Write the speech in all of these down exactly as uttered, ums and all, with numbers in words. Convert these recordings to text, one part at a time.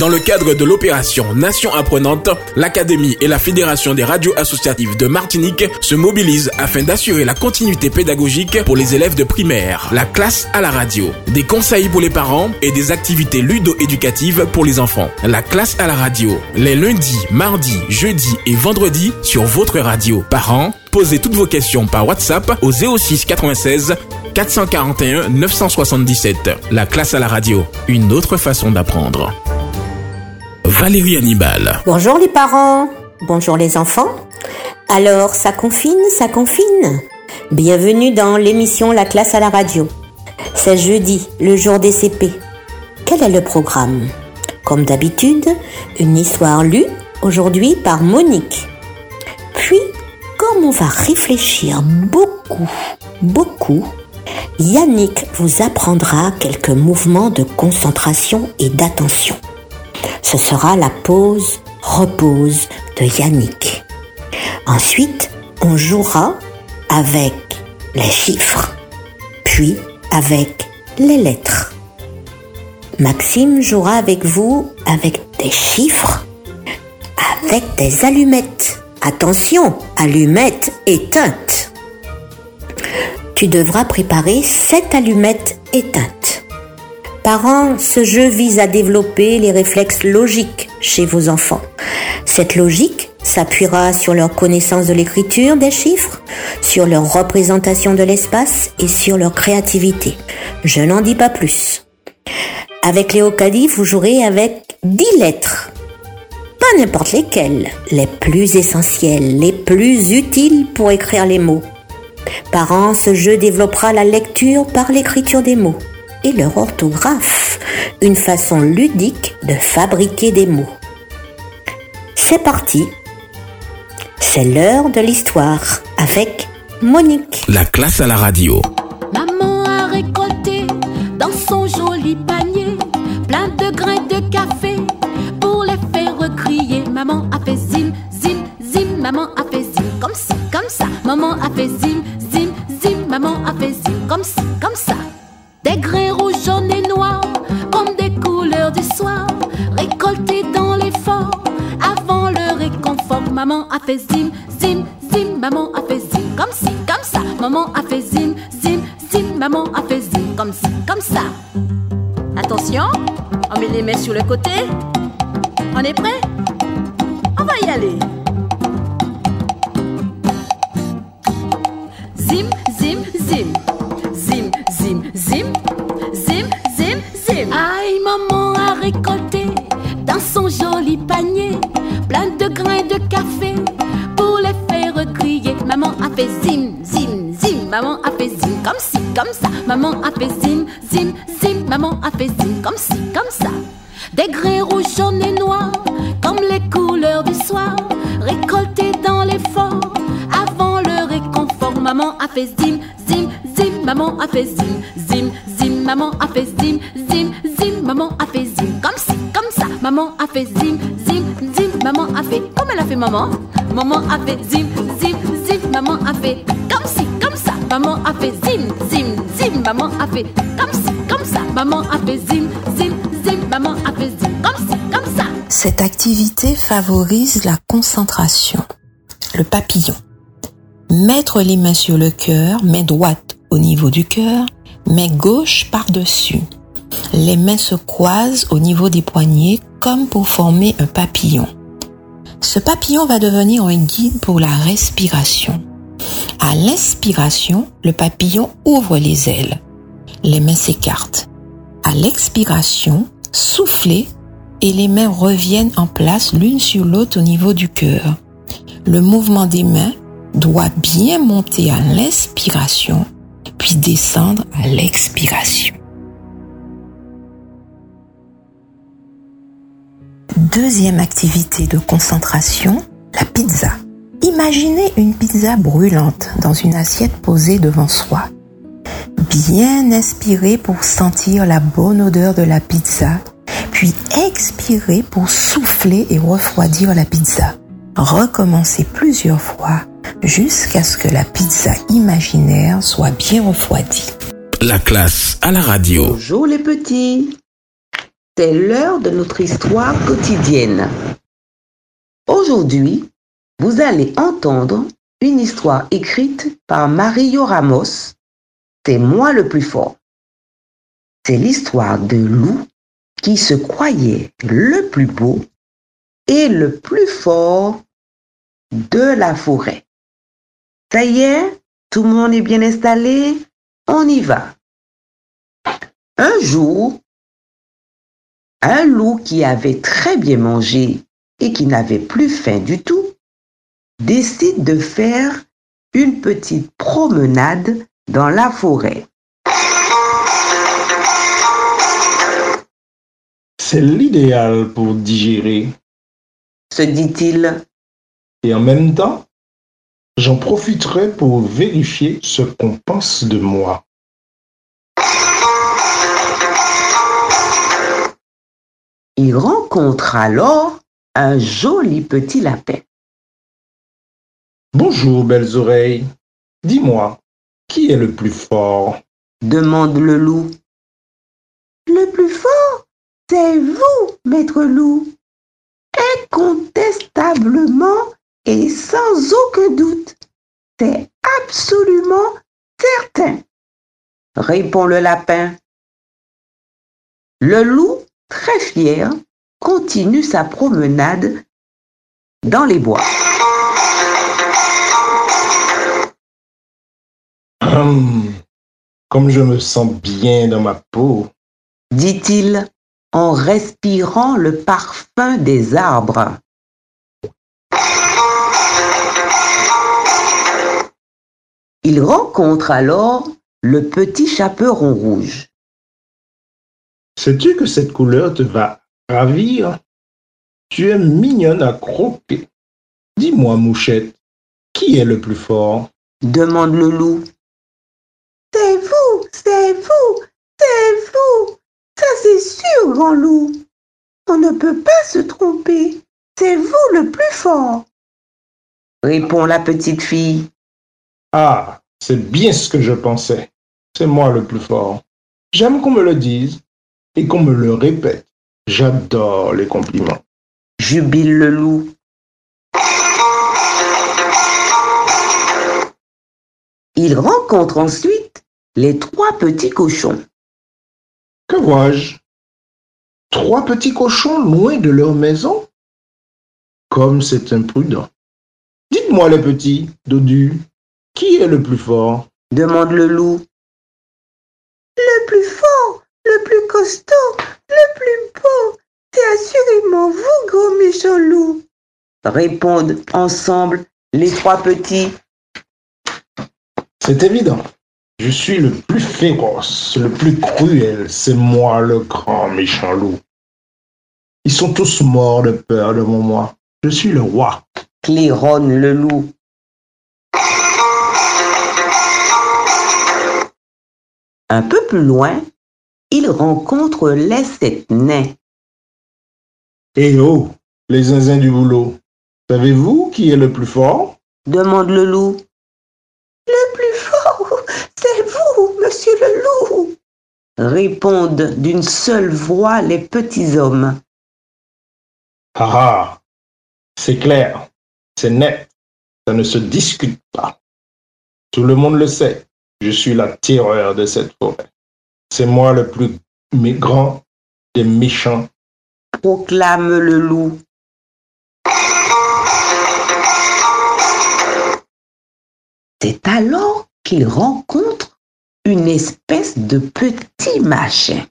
Dans le cadre de l'opération Nation Apprenante, l'Académie et la Fédération des radios associatives de Martinique se mobilisent afin d'assurer la continuité pédagogique pour les élèves de primaire. La classe à la radio. Des conseils pour les parents et des activités ludo-éducatives pour les enfants. La classe à la radio. Les lundis, mardis, jeudis et vendredis sur votre radio. Parents, posez toutes vos questions par WhatsApp au zéro six quatre-vingt-seize quatre cent quarante et un neuf cent soixante-dix-sept. La classe à la radio. Une autre façon d'apprendre. Valérie Hannibal. Bonjour les parents. Bonjour les enfants. Alors, ça confine, ça confine. Bienvenue dans l'émission La classe à la radio. C'est jeudi, le jour des C P. Quel est le programme ? Comme d'habitude, une histoire lue aujourd'hui par Monique. Puis, comme on va réfléchir beaucoup, beaucoup, Yannick vous apprendra quelques mouvements de concentration et d'attention. Ce sera la pause repose de Yannick. Ensuite, on jouera avec les chiffres, puis avec les lettres. Maxime jouera avec vous avec des chiffres, avec des allumettes. Attention, allumettes éteintes. Tu devras préparer sept allumettes éteintes. Parents, ce jeu vise à développer les réflexes logiques chez vos enfants. Cette logique s'appuiera sur leur connaissance de l'écriture des chiffres, sur leur représentation de l'espace et sur leur créativité. Je n'en dis pas plus. Avec Léo Caddy, vous jouerez avec dix lettres. Pas n'importe lesquelles, les plus essentielles, les plus utiles pour écrire les mots. Parents, ce jeu développera la lecture par l'écriture des mots et leur orthographe, une façon ludique de fabriquer des mots. C'est parti. C'est l'heure de l'histoire avec Monique. La classe à la radio. Maman a récolté dans son joli panier plein de grains de café pour les faire crier. Maman a fait zim, zim, zim. Maman a fait zim comme ci, comme ça. Maman a fait zim, zim, zim. Maman a fait zim comme ci, comme ça. Des grains rouges, jaunes et noirs comme des couleurs du soir récoltés dans les forts avant le réconfort. Maman a fait zim, zim, zim. Maman a fait zim comme ci, comme ça. Maman a fait zim, zim, zim. Maman a fait zim comme ci, comme ça. Attention, on met les mains sur le côté. On est prêt ? On va y aller. Zim, zim, zim. Zim, zim, zim. Zim, zim, zim. Aïe, maman a récolté dans son joli panier plein de grains de café pour les faire crier. Maman a fait zim, zim, zim. Maman a fait zim comme ci, comme ça. Maman a fait zim, zim, zim. Maman a fait zim comme ci, comme ça. Des grains rouges, jaunes et noirs comme les couleurs du soir récoltés dans les forts avant le réconfort. Maman a fait zim, zim, zim. Maman a fait zim, zim, zim. Maman a fait zim, zim, zim. Maman a fait zim comme ci, comme ça. Maman a fait zim, zim, zim. Maman a fait comme elle a fait maman. Maman a fait zim, zim, zim. Maman a fait comme ci, comme ça. Maman a fait zim, zim, zim. Maman a fait comme ci, comme ça. Maman a fait zim, zim, zim. Maman a fait zim comme ci, comme ça. Cette activité favorise la concentration. Le papillon. Mettre les mains sur le cœur, main droite au niveau du cœur, main gauche par-dessus. Les mains se croisent au niveau des poignets comme pour former un papillon. Ce papillon va devenir un guide pour la respiration. À l'inspiration, le papillon ouvre les ailes. Les mains s'écartent. À l'expiration, soufflez et les mains reviennent en place l'une sur l'autre au niveau du cœur. Le mouvement des mains doit bien monter à l'inspiration, puis descendre à l'expiration. Deuxième activité de concentration, la pizza. Imaginez une pizza brûlante dans une assiette posée devant soi. Bien inspirez pour sentir la bonne odeur de la pizza, puis expirez pour souffler et refroidir la pizza. Recommencez plusieurs fois jusqu'à ce que la pizza imaginaire soit bien refroidie. La classe à la radio. Bonjour les petits. c'est l'heure de notre histoire quotidienne. Aujourd'hui, vous allez entendre une histoire écrite par Mario Ramos, C'est moi le plus fort. C'est l'histoire de loup qui se croyait le plus beau et le plus fort de la forêt. Ça y est, tout le monde est bien installé, on y va. Un jour, un loup qui avait très bien mangé et qui n'avait plus faim du tout, décide de faire une petite promenade dans la forêt. C'est l'idéal pour digérer, se dit-il. Et en même temps, j'en profiterai pour vérifier ce qu'on pense de moi. Il rencontre alors un joli petit lapin. Bonjour, belles oreilles. Dis-moi, qui est le plus fort? Demande le loup. Le plus fort, c'est vous, maître loup. Incontestablement et sans aucun doute. C'est absolument certain, répond le lapin. Le loup, très fier, continue sa promenade dans les bois. Hum, comme je me sens bien dans ma peau, dit-il en respirant le parfum des arbres. Il rencontre alors le petit chaperon rouge. Sais-tu que cette couleur te va ravir? Tu es mignonne à croquer. Dis-moi, mouchette, qui est le plus fort? Demande le loup. C'est vous, c'est vous, c'est vous. Ça c'est sûr, grand loup. On ne peut pas se tromper. C'est vous le plus fort, répond la petite fille. Ah, c'est bien ce que je pensais. C'est moi le plus fort. J'aime qu'on me le dise et qu'on me le répète. J'adore les compliments. Jubile le loup. Il rencontre ensuite les trois petits cochons. Que vois-je? Trois petits cochons loin de leur maison? Comme c'est imprudent. Dites-moi les petits, dodus, qui est le plus fort? Demande le loup. Le plus fort, le plus costaud, le plus beau, c'est assurément vous, gros méchant loup, répondent ensemble les trois petits. C'est évident. Je suis le plus féroce, le plus cruel. C'est moi le grand méchant loup. Ils sont tous morts de peur devant moi. Je suis le roi. Claironne le loup. Un peu plus loin, il rencontre les sept nains. Eh oh, les zinzins du boulot. Savez-vous qui est le plus fort? Demande le loup. Le plus fort, c'est vous, monsieur le loup, répondent d'une seule voix les petits hommes. Ah ah, c'est clair, c'est net, ça ne se discute pas. Tout le monde le sait, je suis la terreur de cette forêt. C'est moi le plus grand des méchants, proclame le loup. C'est alors qu'il rencontre une espèce de petit machin.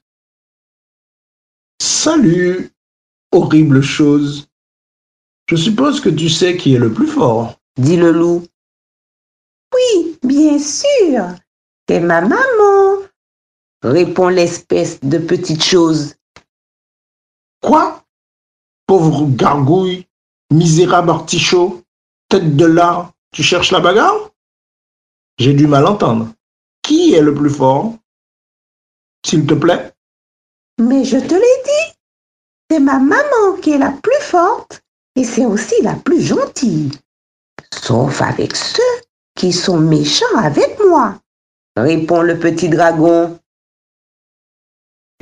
Salut, horrible chose. Je suppose que tu sais qui est le plus fort, dit le loup. Oui, bien sûr, c'est ma maman, répond l'espèce de petite chose. Quoi? Pauvre gargouille, misérable artichaut, tête de lard, tu cherches la bagarre? J'ai du mal entendre. Qui est le plus fort? S'il te plaît? Mais je te l'ai dit, c'est ma maman qui est la plus forte et c'est aussi la plus gentille. Sauf avec ceux qui sont méchants avec moi, répond le petit dragon.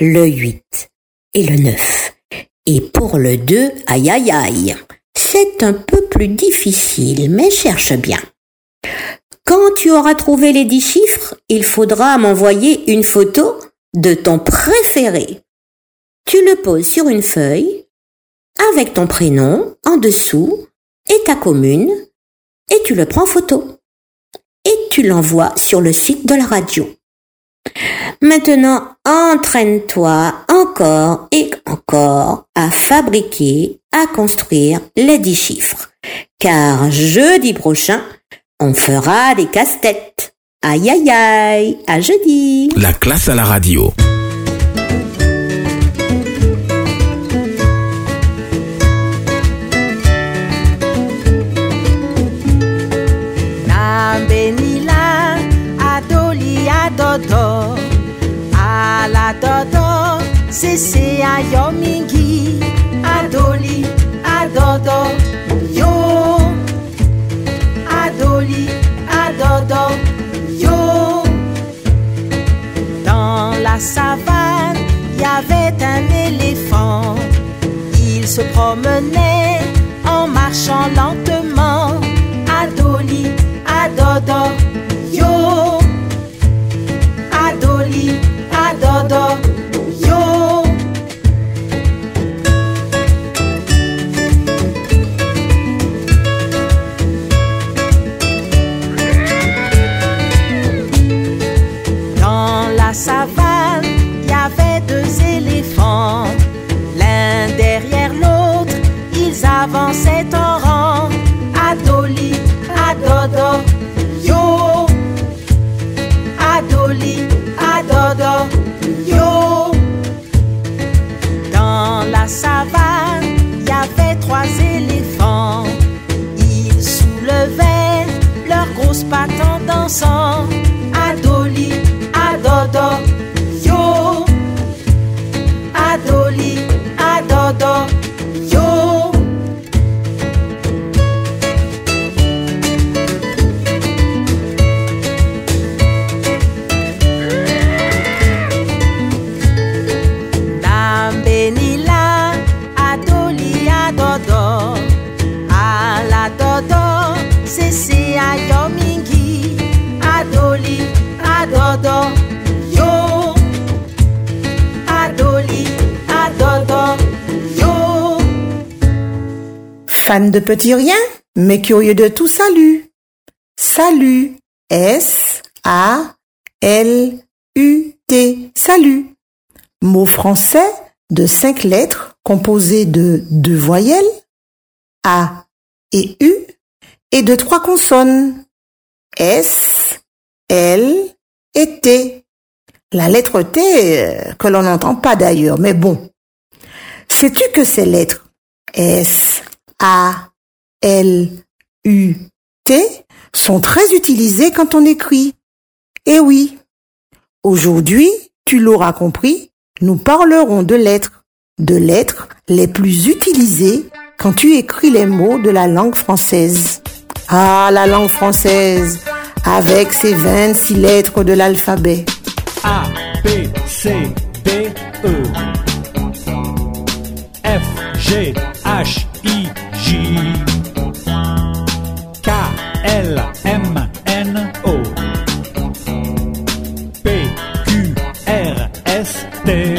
le huit et le neuf. Et pour le deux, aïe aïe aïe, c'est un peu plus difficile, mais cherche bien. Quand tu auras trouvé les dix chiffres, il faudra m'envoyer une photo de ton préféré. Tu le poses sur une feuille avec ton prénom en dessous et ta commune et tu le prends en photo. Et tu l'envoies sur le site de la radio. Maintenant, entraîne-toi encore et encore à fabriquer, à construire les dix chiffres. Car jeudi prochain, on fera des casse-têtes. Aïe aïe aïe, à jeudi. La classe à la radio. Benila, adoli adodo, ala dodo, sese ayo mingi, adoli adodo, yo, adoli adodo, yo. Dans la savane, il y avait un éléphant, il se promenait en marchant lentement, adoli adodo, yo, adoli, adodo, yo. Dans la savane, il y avait deux éléphants, l'un derrière l'autre, ils avançaient en rang, adoli, adodo, yo, adoli, adodo, yo. Dans la savane, il y avait trois éléphants. Ils soulevaient leurs grosses pattes en dansant. Adoli, adodo, yo, adoli, adodo, yo. Benila, adoli adodo, ala dodo, sese ayo mingi, adoli adodo, yo, adoli adodo, yo. Fan de petits riens, mais curieux de tout, salut. Salut, S A L U T, salut. Mot français de cinq lettres composé de deux voyelles, A et U, et de trois consonnes, S, L et T. La lettre T, euh, que l'on n'entend pas d'ailleurs, mais bon. Sais-tu que ces lettres S, A, L, U, T sont très utilisées quand on écrit? Eh oui. Aujourd'hui, tu l'auras compris, nous parlerons de lettres, de lettres les plus utilisées quand tu écris les mots de la langue française. Ah, la langue française, avec ses vingt-six lettres de l'alphabet. A, B, C, D, E F, G, H, I, J K, L, M, N, O P, Q, R, S, T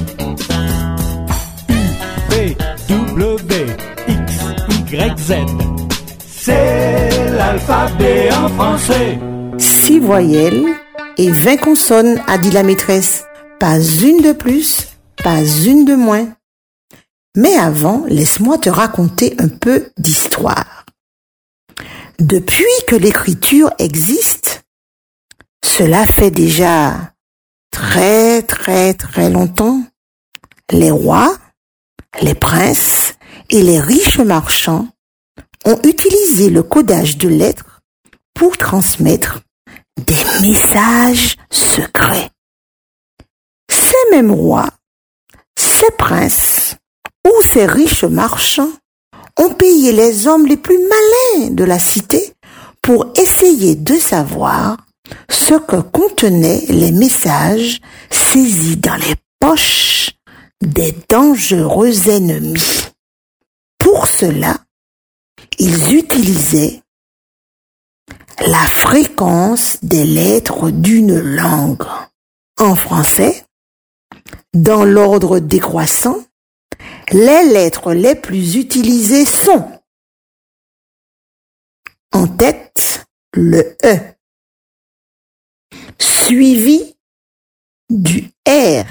U, V, W, X, Y, Z. C'est l'alphabet en français. Six voyelles et vingt consonnes, a dit la maîtresse. Pas une de plus, pas une de moins. Mais avant, laisse-moi te raconter un peu d'histoire. Depuis que l'écriture existe, cela fait déjà très très très longtemps, les rois, les princes et les riches marchands ont utilisé le codage de lettres pour transmettre des messages secrets. Ces mêmes rois, ces princes ou ces riches marchands ont payé les hommes les plus malins de la cité pour essayer de savoir ce que contenaient les messages saisis dans les poche des dangereux ennemis. Pour cela, ils utilisaient la fréquence des lettres d'une langue. En français, dans l'ordre décroissant, les lettres les plus utilisées sont en tête le E, suivi du R,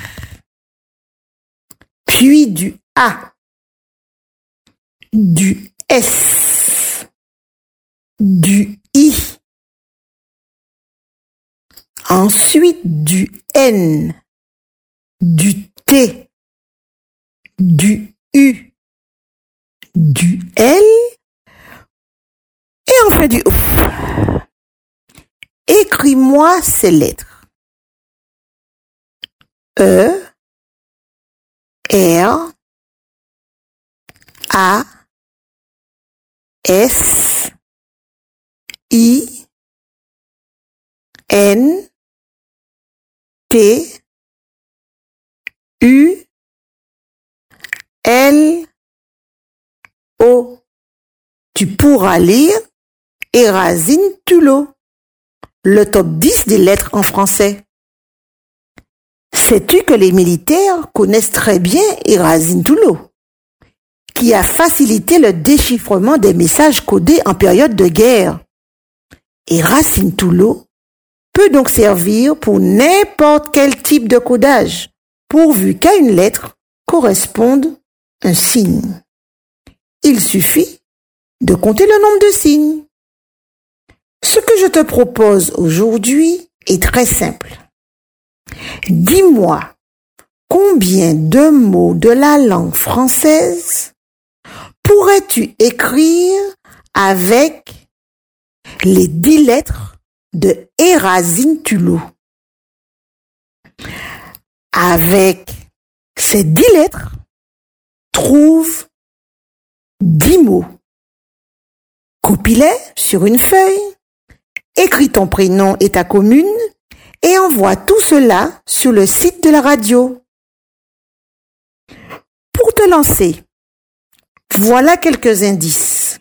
puis du A, du S, du I, ensuite du N, du T, du U, du L et enfin du ouf. Écris-moi ces lettres. E, R, A, S, I, N, T, U, L, O. Tu pourras lire Erazine Tullo, le top dix des lettres en français. Sais-tu que les militaires connaissent très bien Erazine Tullo, qui a facilité le déchiffrement des messages codés en période de guerre? Erazine Tullo peut donc servir pour n'importe quel type de codage, pourvu qu'à une lettre corresponde un signe. Il suffit de compter le nombre de signes. Ce que je te propose aujourd'hui est très simple. Dis-moi combien de mots de la langue française pourrais-tu écrire avec les dix lettres de Erazine Tullo? Avec ces dix lettres, trouve dix mots. Copie-les sur une feuille, écris ton prénom et ta commune et envoie tout cela sur le site de la radio. Pour te lancer, voilà quelques indices.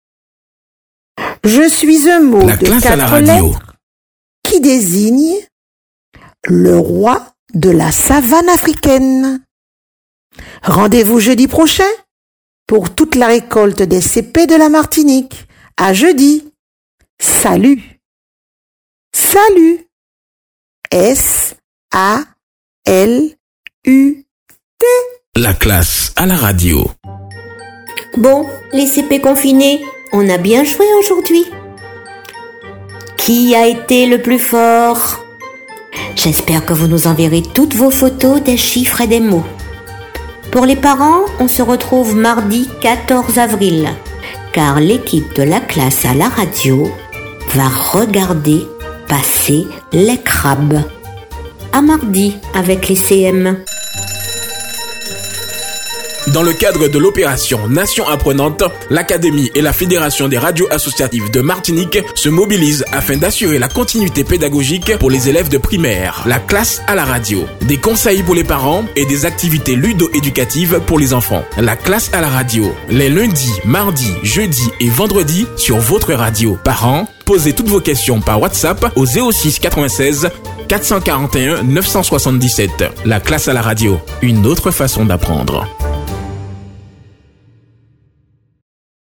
Je suis un mot La de classe à la quatre radio. lettres qui désigne le roi de la savane africaine. Rendez-vous jeudi prochain pour toute la récolte des C P de la Martinique. À jeudi. Salut. Salut. S A L U T. La classe à la radio. Bon, les C P confinés, on a bien joué aujourd'hui. Qui a été le plus fort? J'espère que vous nous enverrez toutes vos photos des chiffres et des mots. Pour les parents, on se retrouve mardi quatorze avril, car l'équipe de la classe à la radio va regarder passer les crabes. À mardi avec les C M. Dans le cadre de l'opération Nation Apprenante, l'Académie et la Fédération des radios associatives de Martinique se mobilisent afin d'assurer la continuité pédagogique pour les élèves de primaire. La classe à la radio, des conseils pour les parents et des activités ludo-éducatives pour les enfants. La classe à la radio, les lundis, mardis, jeudis et vendredis sur votre radio. Parents, posez toutes vos questions par WhatsApp au zéro six quatre-vingt-seize quatre cent quarante et un neuf cent soixante-dix-sept. La classe à la radio, une autre façon d'apprendre.